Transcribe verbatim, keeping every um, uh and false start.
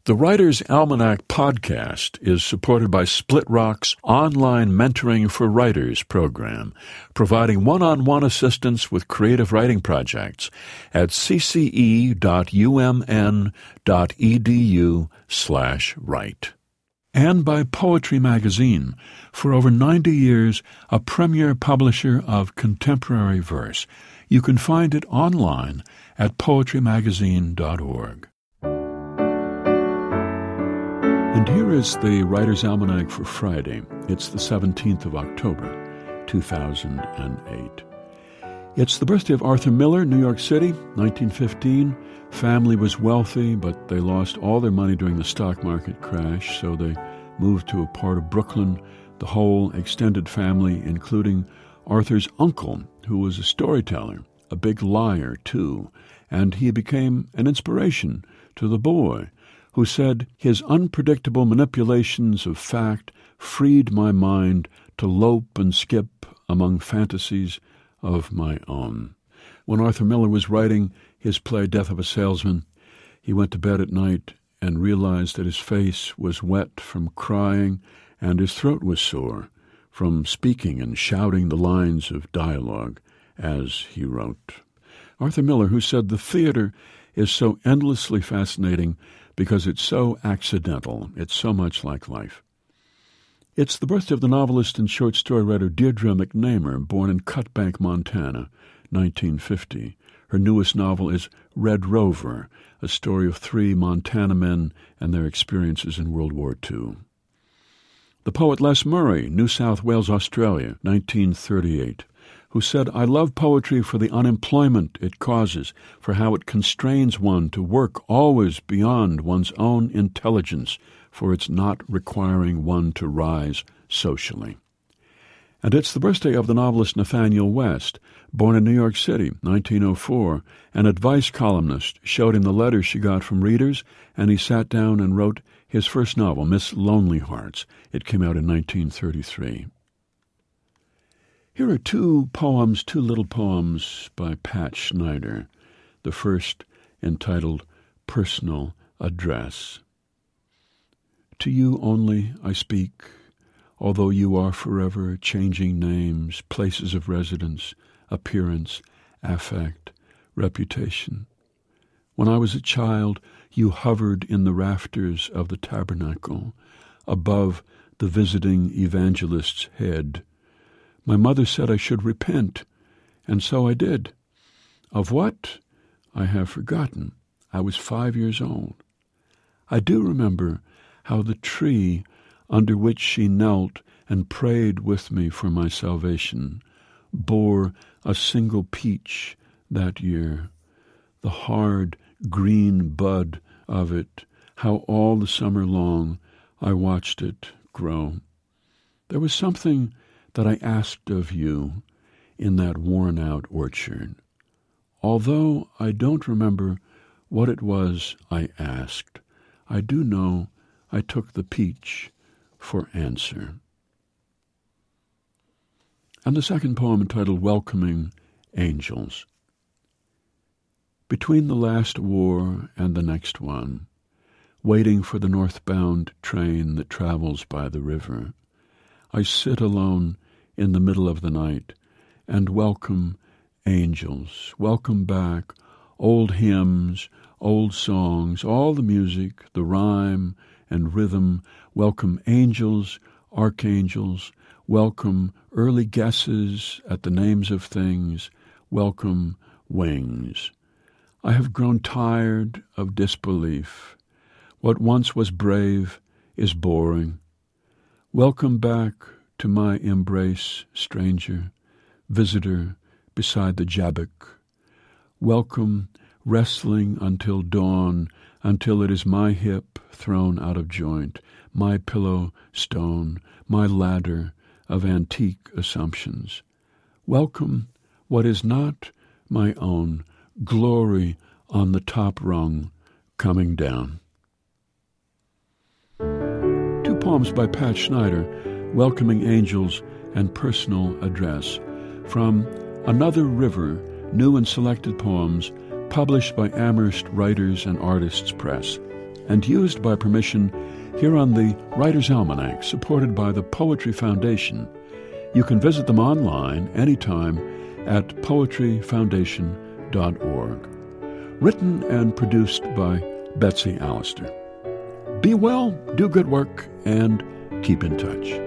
The Writer's Almanac podcast is supported by Split Rock's online Mentoring for Writers program, providing one-on-one assistance with creative writing projects at cce.umn.edu slash write. And by Poetry Magazine, for over ninety years, a premier publisher of contemporary verse. You can find it online at poetry magazine dot org. And here is the Writer's Almanac for Friday. It's the seventeenth of October, two thousand eight. It's the birthday of Arthur Miller, New York City, nineteen fifteen. Family was wealthy, but they lost all their money during the stock market crash, so they moved to a part of Brooklyn. The whole extended family, including Arthur's uncle, who was a storyteller, a big liar, too, and he became an inspiration to the boy, who said his unpredictable manipulations of fact freed my mind to lope and skip among fantasies of my own. When Arthur Miller was writing his play Death of a Salesman, he went to bed at night and realized that his face was wet from crying and his throat was sore from speaking and shouting the lines of dialogue as he wrote. Arthur Miller, who said the theater is so endlessly fascinating because it's so accidental. It's so much like life. It's the birthday of the novelist and short story writer Deirdre McNamara, born in Cutbank, Montana, nineteen fifty. Her newest novel is Red Rover, a story of three Montana men and their experiences in World War Two. The poet Les Murray, New South Wales, Australia, nineteen thirty-eight. Who said, I love poetry for the unemployment it causes, for how it constrains one to work always beyond one's own intelligence, for its not requiring one to rise socially. And it's the birthday of the novelist Nathaniel West, born in New York City, nineteen oh four. An advice columnist showed him the letters she got from readers, and he sat down and wrote his first novel, Miss Lonely Hearts. It came out in nineteen thirty-three. Here are two poems, two little poems by Pat Schneider. The first entitled Personal Address. To you only I speak, although you are forever changing names, places of residence, appearance, affect, reputation. When I was a child, you hovered in the rafters of the tabernacle, above the visiting evangelist's head. My mother said I should repent, and so I did. Of what? I have forgotten. I was five years old. I do remember how the tree under which she knelt and prayed with me for my salvation bore a single peach that year. The hard green bud of it, how all the summer long I watched it grow. There was something that I asked of you in that worn-out orchard. Although I don't remember what it was I asked, I do know I took the peach for answer. And the second poem entitled Welcoming Angels. Between the last war and the next one, waiting for the northbound train that travels by the river, I sit alone in the middle of the night and welcome angels, welcome back old hymns, old songs, all the music, the rhyme and rhythm, welcome angels, archangels, welcome early guesses at the names of things, welcome wings. I have grown tired of disbelief. What once was brave is boring. Welcome back to my embrace, stranger, visitor beside the Jabbok. Welcome, wrestling until dawn, until it is my hip thrown out of joint, my pillow stone, my ladder of antique assumptions. Welcome what is not my own, glory on the top rung, coming down. Two poems by Pat Schneider, Welcoming Angels and Personal Address, from Another River, New and Selected Poems, published by Amherst Writers and Artists Press. and used by permission here on the Writer's Almanac, supported by the Poetry Foundation. You can visit them online anytime at poetry foundation dot org. Written and produced by Betsy Allister. Be well, do good work, and keep in touch.